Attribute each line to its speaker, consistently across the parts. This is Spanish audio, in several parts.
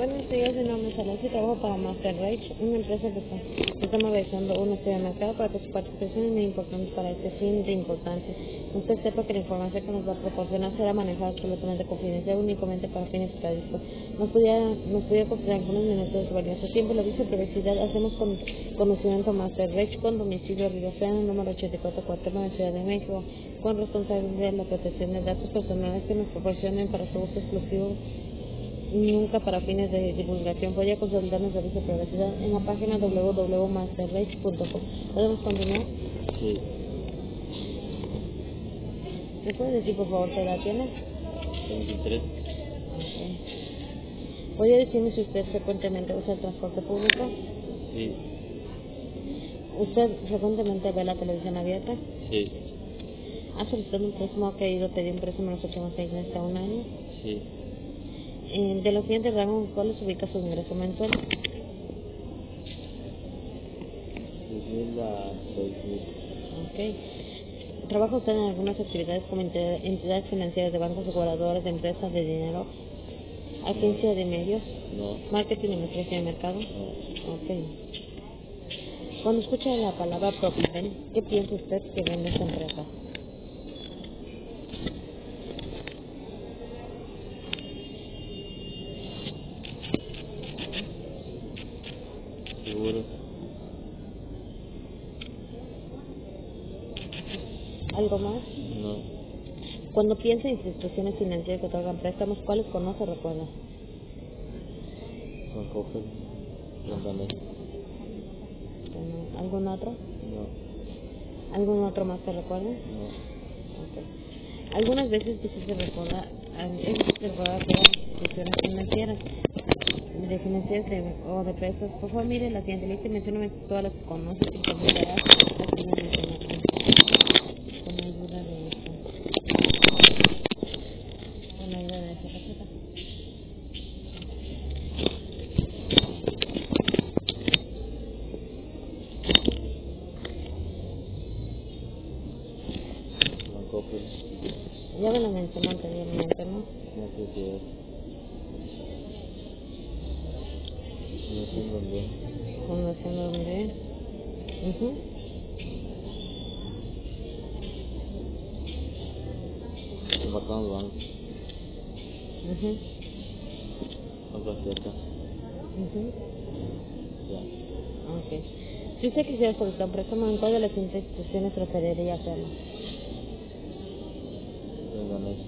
Speaker 1: Buenos días, mi nombre es Alonso y trabajo para Master Rage, una empresa que estamos realizando un estudio de mercado para que su participación es muy importante para este fin de importancia. Usted sepa que la información que nos va a proporcionar será manejada absolutamente confidencial, únicamente para fines estadísticos. Nos pudiera considerar algunos minutos de su valioso tiempo. La viceprivacidad hacemos con conocimiento Master Rage con domicilio Río Feo, número 8449, Ciudad de México, con responsabilidad de la protección de datos personales que nos proporcionen para su uso exclusivo, nunca para fines de divulgación. Podría consultar nuestra servicio de privacidad en la página www.masterrage.com. ¿Podemos continuar?
Speaker 2: Sí.
Speaker 1: ¿Me puede decir por favor qué edad tiene?
Speaker 2: 23.
Speaker 1: Okay. ¿Podría decirme si usted frecuentemente usa el transporte público?
Speaker 2: Sí.
Speaker 1: ¿Usted frecuentemente ve la televisión abierta?
Speaker 2: Sí.
Speaker 1: ¿Ha solicitado un préstamo que ha ido a pedir un préstamo en los últimos 6 meses a un año?
Speaker 2: Sí.
Speaker 1: De los siguientes rangos, ¿cuáles ubica su ingreso mensual?
Speaker 2: 2000 a 6000.
Speaker 1: Ok. ¿Trabaja usted en algunas actividades como entidades financieras de bancos, aseguradoras, de empresas de dinero, agencia de medios,
Speaker 2: No.
Speaker 1: marketing y maestría de mercado?
Speaker 2: No.
Speaker 1: Ok. Cuando escucha la palabra ProPiven, ¿qué piensa usted que vende esta empresa?
Speaker 2: Seguro.
Speaker 1: ¿Algo más?
Speaker 2: No.
Speaker 1: Cuando piensa en instituciones financieras que otorgan préstamos, ¿cuáles conoce o recuerda?
Speaker 2: Fraunhofer. Santander.
Speaker 1: ¿Algún otro?
Speaker 2: No.
Speaker 1: ¿Algún otro más que recuerde?
Speaker 2: No.
Speaker 1: Okay. Algunas veces es difícil recordar todas las instituciones financieras, o de préstamos. Por favor, mire la siguiente lista y mencióname todas las que conoce y considerar las que no mencioné aquí. Con ayuda de esta. Con ayuda de esta tarjeta.
Speaker 2: Fraunhofer.
Speaker 1: Ya me lo mencionó anteriormente, ¿no?
Speaker 2: No sé qué es. No sé en dónde.
Speaker 1: Fundación donde.
Speaker 2: Marcamos Bank.
Speaker 1: Mhm.
Speaker 2: Banco Azteca. Ya.
Speaker 1: Ok. Si usted quisiera solicitar un préstamo, ¿en cuál de las siguientes instituciones preferiría hacerlo?
Speaker 2: Santander.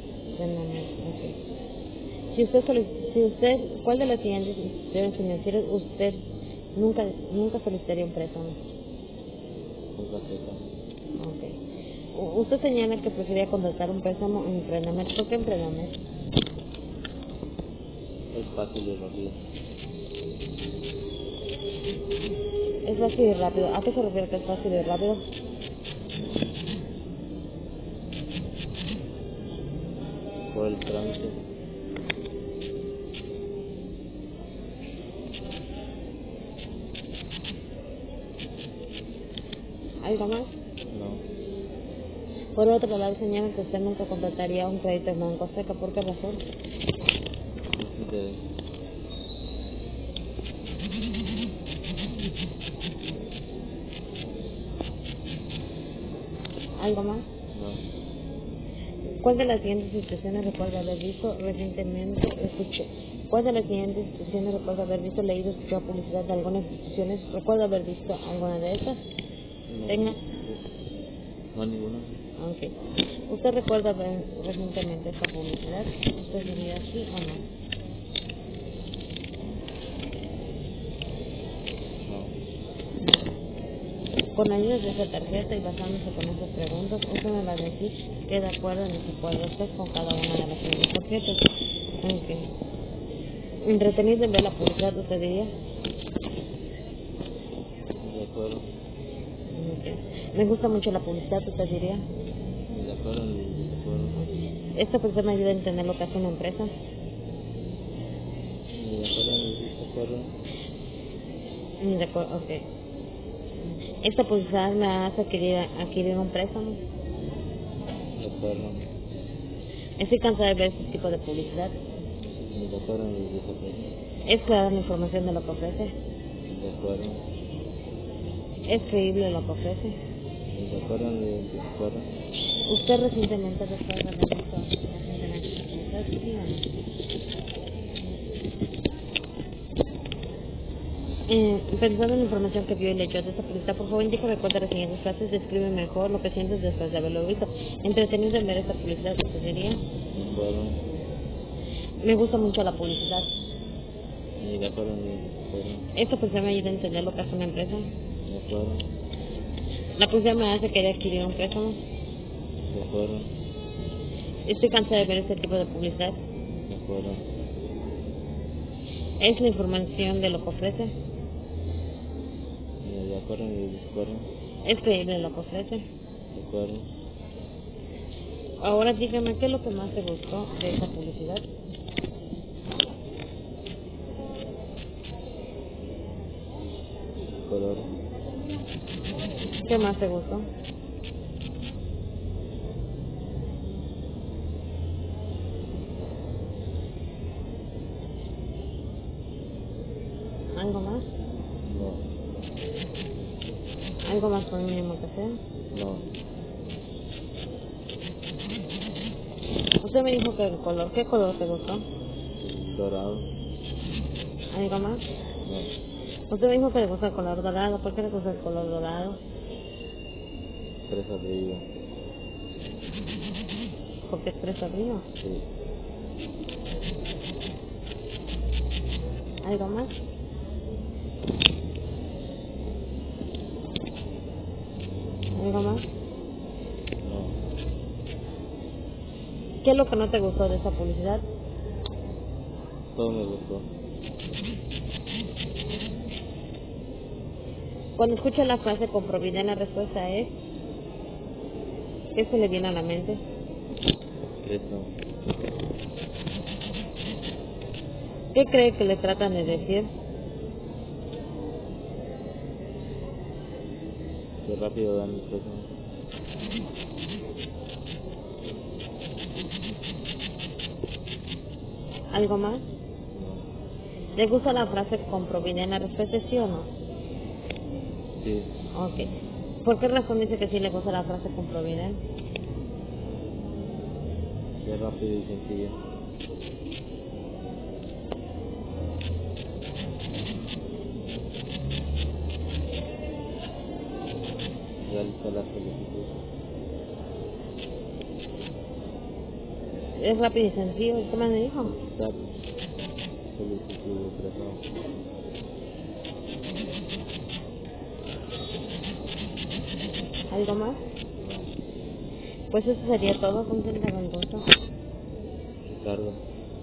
Speaker 1: Ok. ¿Cuál de las siguientes instituciones financieras usted nunca solicitaría un préstamo?
Speaker 2: Banco Azteca.
Speaker 1: Ok. Usted señala que preferiría contratar un préstamo en Emprendedor. ¿Por qué Emprendedor?
Speaker 2: Es fácil y rápido.
Speaker 1: Es fácil y rápido. ¿A qué se refiere que es fácil y rápido?
Speaker 2: Por el trámite.
Speaker 1: ¿Algo más?
Speaker 2: No.
Speaker 1: Por otro lado, señala que usted nunca contrataría un crédito en Banco Azteca. ¿Por qué razón?
Speaker 2: No interés.
Speaker 1: ¿Algo más?
Speaker 2: No.
Speaker 1: ¿Cuál de las siguientes instituciones recuerda haber visto recientemente? ¿Cuál de las siguientes instituciones recuerda haber visto, leído, escuchado publicidad de algunas instituciones? ¿Recuerda haber visto alguna de estas?
Speaker 2: No.
Speaker 1: Tenga.
Speaker 2: No ninguna.
Speaker 1: Ok. ¿Usted recuerda ver recientemente esta publicidad? ¿Usted diría sí o no?
Speaker 2: No.
Speaker 1: Con ayuda de esa tarjeta y basándose con esas preguntas, usted me va a decir que de acuerdo en desacuerdo usted con cada una de las siguientes tarjetas. Ok. ¿Entretenido en ver la publicidad, usted diría?
Speaker 2: De acuerdo.
Speaker 1: Ok. ¿Me gusta mucho la publicidad, usted diría?
Speaker 2: Ni de acuerdo ni de desacuerdo.
Speaker 1: ¿Esta persona me ayuda a entender lo que hace una empresa?
Speaker 2: Ni de acuerdo ni de desacuerdo.
Speaker 1: De acuerdo, ok. ¿Esta publicidad me hace adquirir un préstamo?
Speaker 2: De acuerdo.
Speaker 1: Estoy cansada de ver este tipo de publicidad.
Speaker 2: Ni de acuerdo ni de desacuerdo.
Speaker 1: Es clara la información de lo que ofrece.
Speaker 2: De acuerdo.
Speaker 1: Es creíble lo que ofrece.
Speaker 2: De acuerdo, de acuerdo.
Speaker 1: Usted recientemente recuerda haber visto recientemente esta publicidad, ¿sí o no? Pensando en la información que vio y leyó de esta publicidad, por favor indíqueme cuál de las siguientes frases describe mejor lo que sientes después de haberlo visto. Entretenido en ver esta publicidad, ¿qué diría?
Speaker 2: De acuerdo.
Speaker 1: Me gusta mucho la publicidad.
Speaker 2: De acuerdo, de acuerdo.
Speaker 1: Esta publicidad me ayuda a entender lo que hace una empresa.
Speaker 2: De acuerdo.
Speaker 1: La publicidad me hace querer adquirir un préstamo.
Speaker 2: De acuerdo.
Speaker 1: Estoy cansada de ver este tipo de publicidad.
Speaker 2: De acuerdo.
Speaker 1: Es la información de lo que ofrece.
Speaker 2: De acuerdo, de acuerdo.
Speaker 1: Es creíble lo que ofrece.
Speaker 2: De acuerdo.
Speaker 1: Ahora dígame qué es lo que más te gustó de esa publicidad.
Speaker 2: Color.
Speaker 1: ¿Qué más te gustó? ¿Algo más?
Speaker 2: No.
Speaker 1: ¿Algo más por mínimo que sea?
Speaker 2: No.
Speaker 1: Usted me dijo que el color. ¿Qué color te gustó?
Speaker 2: Dorado.
Speaker 1: ¿Algo más?
Speaker 2: No.
Speaker 1: Usted me dijo que le gusta el color dorado. ¿Por qué le gusta el color dorado?
Speaker 2: Expresa brillo.
Speaker 1: Porque expresa brillo.
Speaker 2: Sí.
Speaker 1: ¿Algo más? ¿Algo más?
Speaker 2: No.
Speaker 1: ¿Qué es lo que no te gustó de esa publicidad?
Speaker 2: Todo me gustó.
Speaker 1: Cuando escucha la frase con probidad, la respuesta es... ¿qué se le viene a la mente?
Speaker 2: Eso.
Speaker 1: ¿Qué cree que le tratan de decir?
Speaker 2: Que rápido dan el préstamo.
Speaker 1: ¿Algo más?
Speaker 2: No.
Speaker 1: ¿Le gusta la frase con probidad? La respuesta es sí o no.
Speaker 2: Sí.
Speaker 1: Ok. ¿Por qué razón dice que sí le gusta la frase con probidad?
Speaker 2: Que rápido y sencillo. Realiza la solicitud.
Speaker 1: Es rápido y sencillo. ¿Qué más me dijo?
Speaker 2: Solicitar solicitud de préstamo.
Speaker 1: ¿Algo más? Pues eso sería todo. ¿Con quién tengo el gusto?
Speaker 2: Ricardo.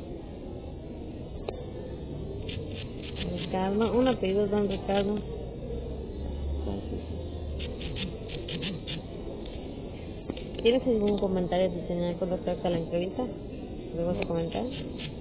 Speaker 1: Ricardo. Un apellido, don Ricardo.
Speaker 2: Sánchez.
Speaker 1: ¿Tienes algún comentario adicional con respecto a la entrevista? ¿Le vas a comentar?